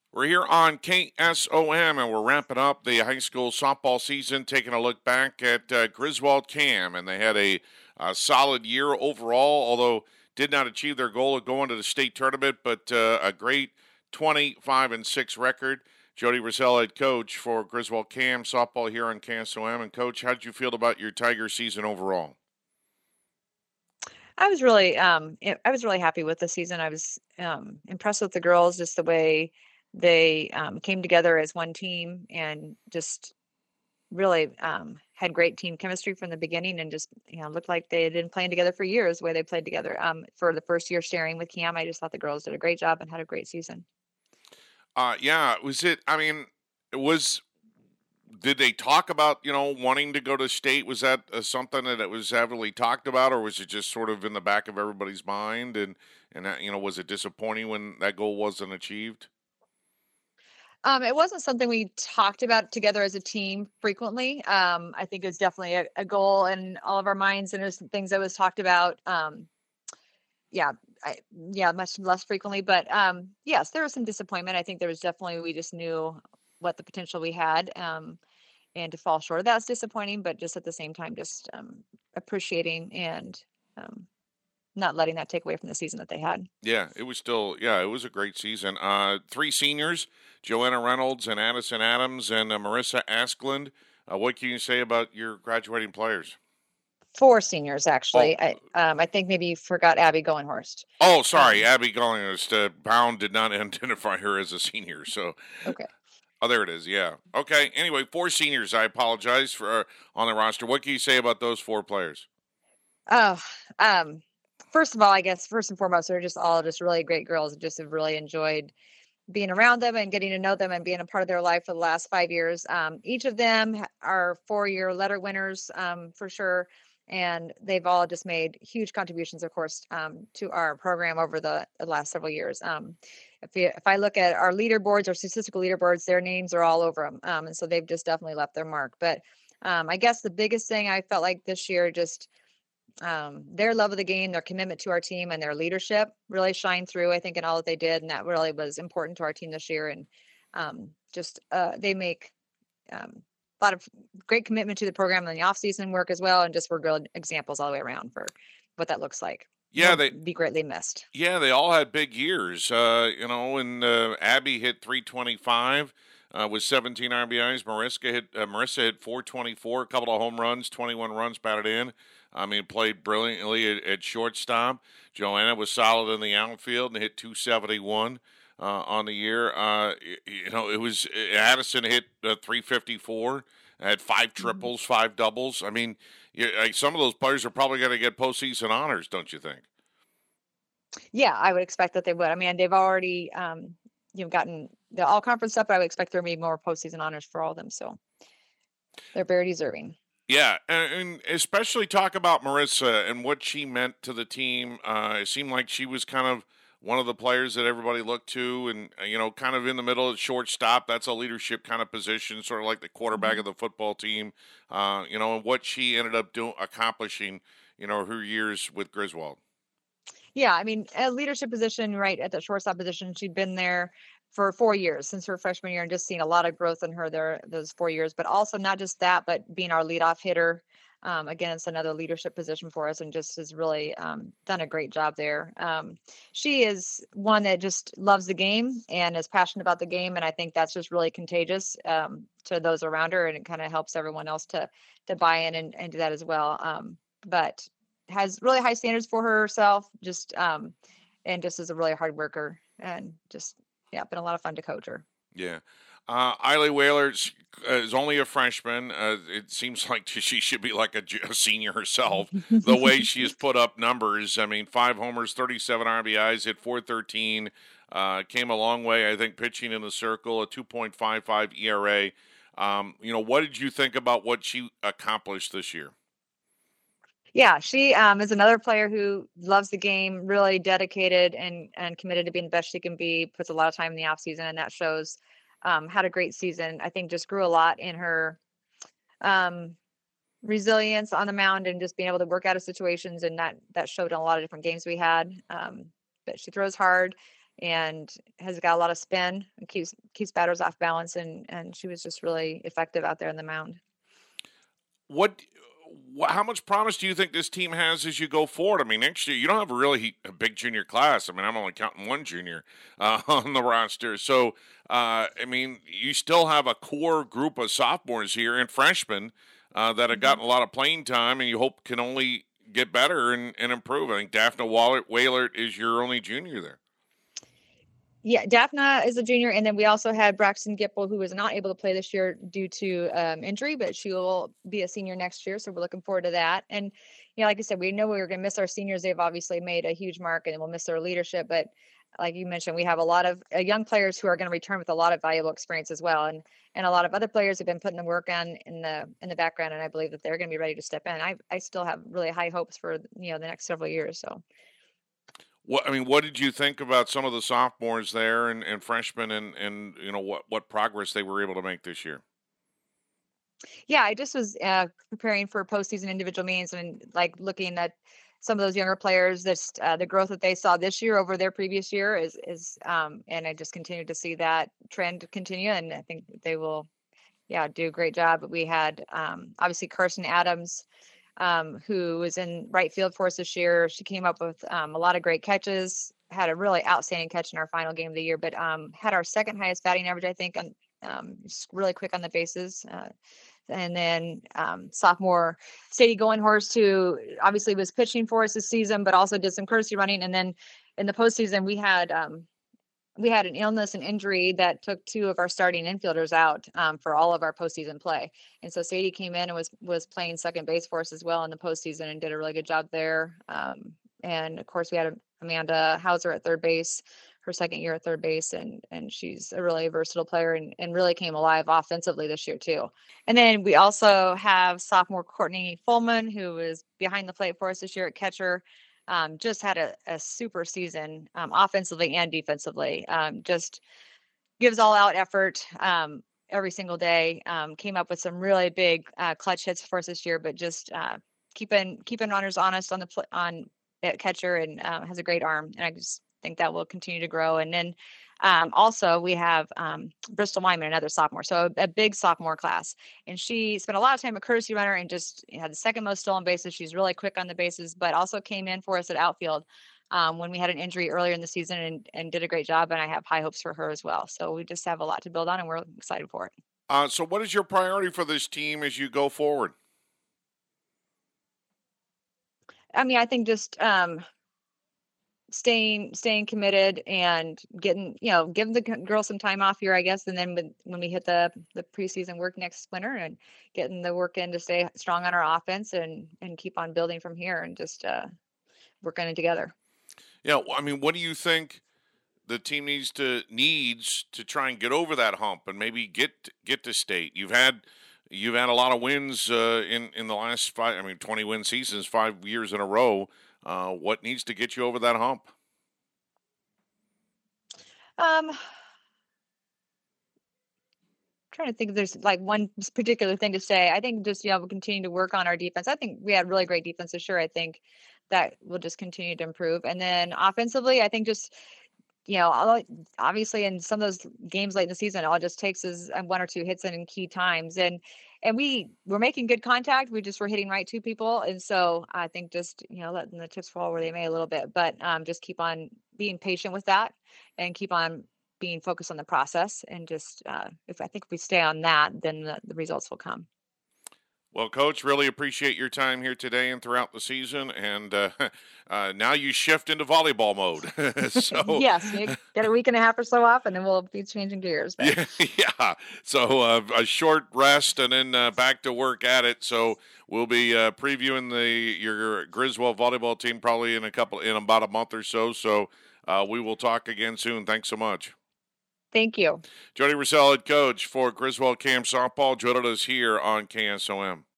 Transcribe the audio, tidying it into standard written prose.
We're here on KSOM, and we're wrapping up the high school softball season, taking a look back at Griswold Cam, and they had a solid year overall, although did not achieve their goal of going to the state tournament, but a great 25-6 record. Jody Rizal, head coach for Griswold Cam softball here on KSOM. And coach, how did you feel about your Tiger season overall? I was really happy with the season. I was impressed with the girls, just the way they came together as one team and just really had great team chemistry from the beginning and just looked like they had been playing together for years the way they played together. For the first year sharing with Cam, I just thought the girls did a great job and had a great season. Yeah, was it? I mean, it was. Did they talk about wanting to go to state? Was that something that it was heavily talked about, or was it just sort of in the back of everybody's mind? And that, was it disappointing when that goal wasn't achieved? It wasn't something we talked about together as a team frequently. I think it was definitely a goal in all of our minds, and there's things that was talked about. Yeah, yeah, much less frequently, but yes, there was some disappointment. I think there was definitely we just knew what the potential we had, and to fall short of that's disappointing. But just at the same time, just appreciating and um, not letting that take away from the season that they had. Yeah, it was still. Yeah, it was a great season. Three seniors: Joanna Reynolds and Addison Adams and Marissa Asklund. What can you say about your graduating players? Four seniors, Oh, actually. I think maybe you forgot Abby Goenhorst. oh, sorry, Um, Abby Gollingers. Bound did not identify her as a senior, so okay. oh, there it is. Yeah. Okay. Anyway, four seniors. I apologize for on the roster. What can you say about those four players? Oh, um, first of all, I guess first and foremost, they're just all just really great girls. Just have really enjoyed being around them and getting to know them and being a part of their life for the last 5 years. Each of them are 4-year letter winners, for sure. And they've all just made huge contributions, of course, to our program over the last several years. If I look at our leaderboards, our statistical leaderboards, their names are all over them. And so they've just definitely left their mark. But I guess the biggest thing I felt like this year, just their love of the game, their commitment to our team, and their leadership really shined through, I think, in all that they did. And that really was important to our team this year. And just they make a lot of great commitment to the program in the off-season work as well. And just were good examples all the way around for what that looks like. Yeah, They'll they be greatly missed. yeah they all had big years. And Abby hit 325 with 17 RBIs. Marissa hit 424, a couple of home runs, 21 runs batted in. I mean, played brilliantly at shortstop. Joanna was solid in the outfield and hit 271 on the year. It was Addison hit 354, had five Mhm. triples, five doubles. I mean, some of those players are probably going to get postseason honors, don't you think? Yeah, I would expect that they would. I mean, they've already gotten the all conference stuff, but I would expect there to be more postseason honors for all of them. So they're very deserving. Yeah, and especially talk about Marissa and what she meant to the team. It seemed like she was kind of one of the players that everybody looked to, and kind of in the middle at shortstop. That's a leadership kind of position, sort of like the quarterback Mhm. of the football team. And what she ended up accomplishing. Her years with Griswold. Yeah, I mean, a leadership position, right at the shortstop position, she'd been there for 4 years since her freshman year, and just seen a lot of growth in her there those 4 years. But also not just that, but being our leadoff hitter. Again, it's another leadership position for us, and just has really done a great job there. She is one that just loves the game and is passionate about the game, and I think that's just really contagious to those around her, and it kind of helps everyone else to buy in and do that as well. But has really high standards for herself, just and just is a really hard worker, and just yeah, been a lot of fun to coach her. Yeah. Eiley Whaler is only a freshman. It seems like she should be like a senior herself. The way she has put up numbers, I mean, 5 homers, 37 RBIs, hit 413. Came a long way, I think, pitching in the circle, a 2.55 ERA. What did you think about what she accomplished this year? Yeah, she is another player who loves the game, really dedicated and committed to being the best she can be. Puts a lot of time in the off season, and that shows. Had a great season. I think just grew a lot in her um, resilience on the mound and just being able to work out of situations, and that showed in a lot of different games we had. But she throws hard, and has got a lot of spin and keeps batters off balance, and she was just really effective out there in the mound. What, how much promise do you think this team has as you go forward? I mean, next year you don't have a big junior class. I mean, I'm only counting one junior on the roster. So, I mean, you still have a core group of sophomores here and freshmen that have Mhm. gotten a lot of playing time, and you hope can only get better and improve. I think Daphne Wahlert is your only junior there. Yeah, Daphna is a junior, and then we also had Braxton Gipple, who was not able to play this year due to injury, but she will be a senior next year, so we're looking forward to that. And like I said, we know we were going to miss our seniors. They've obviously made a huge mark, and we'll miss their leadership. But like you mentioned, we have a lot of young players who are going to return with a lot of valuable experience as well, and a lot of other players have been putting the work on in the background, and I believe that they're going to be ready to step in. I still have really high hopes for the next several years. So. What did you think about some of the sophomores there and freshmen and what progress they were able to make this year? Yeah, I just was preparing for postseason individual meetings and like looking at some of those younger players. Just the growth that they saw this year over their previous year and I just continue to see that trend continue, and I think they will, yeah, do a great job. But we had obviously Kirsten Adams, who was in right field for us this year. She came up with a lot of great catches. Had a really outstanding catch in our final game of the year, but had our second highest batting average, I think, on just really quick on the bases. And then sophomore Sadie Goinhorst, who obviously was pitching for us this season, but also did some courtesy running. And then in the postseason, we had an illness and injury that took two of our starting infielders out for all of our postseason play. And so Sadie came in and was playing second base for us as well in the postseason and did a really good job there. And of course, we had Amanda Hauser at third base, her second year at third base, and she's a really versatile player and really came alive offensively this year too. And then we also have sophomore Courtney Fullman, who was behind the plate for us this year at catcher. Just had a super season offensively and defensively. Just gives all out effort every single day. Came up with some really big clutch hits for us this year, but just keeping runners honest on on at catcher, and has a great arm. And I just think that will continue to grow. And then also we have Bristol Wyman, another sophomore, so a big sophomore class. And she spent a lot of time at courtesy runner and just had the second most stolen bases. She's really quick on the bases, but also came in for us at outfield when we had an injury earlier in the season and did a great job. And I have high hopes for her as well. So we just have a lot to build on, and we're excited for it. So, what is your priority for this team as you go forward? I mean, I think just staying committed and giving the girls some time off here, I guess. And then when we hit the preseason work next winter, and getting the work in to stay strong on our offense and keep on building from here, and just working it together. Yeah, I mean, what do you think the team needs to try and get over that hump and maybe get to state? You've had a lot of wins in the last 20 win seasons, 5 years in a row. What needs to get you over that hump? Um, Trying to think if there's like one particular thing to say. I think just we'll continue to work on our defense. I think we had really great defense this year. I think that will just continue to improve. And then offensively, I think just obviously in some of those games late in the season, all it just takes is one or two hits in key times, and we were making good contact. We just were hitting right to people, and so I think just letting the chips fall where they may a little bit, but just keep on being patient with that, and keep on being focused on the process, and just if we stay on that, then the results will come. Well, Coach, really appreciate your time here today and throughout the season. And now you shift into volleyball mode. So, Yes, we get a week and a half or so off, and then we'll be changing gears. But yeah, yeah. So a short rest and then back to work at it. So we'll be previewing your Griswold volleyball team probably in about a month or so. So we will talk again soon. Thanks so much. thank you. Jody Russell, head coach for Griswold Camp Softball, joined us here on KSOM.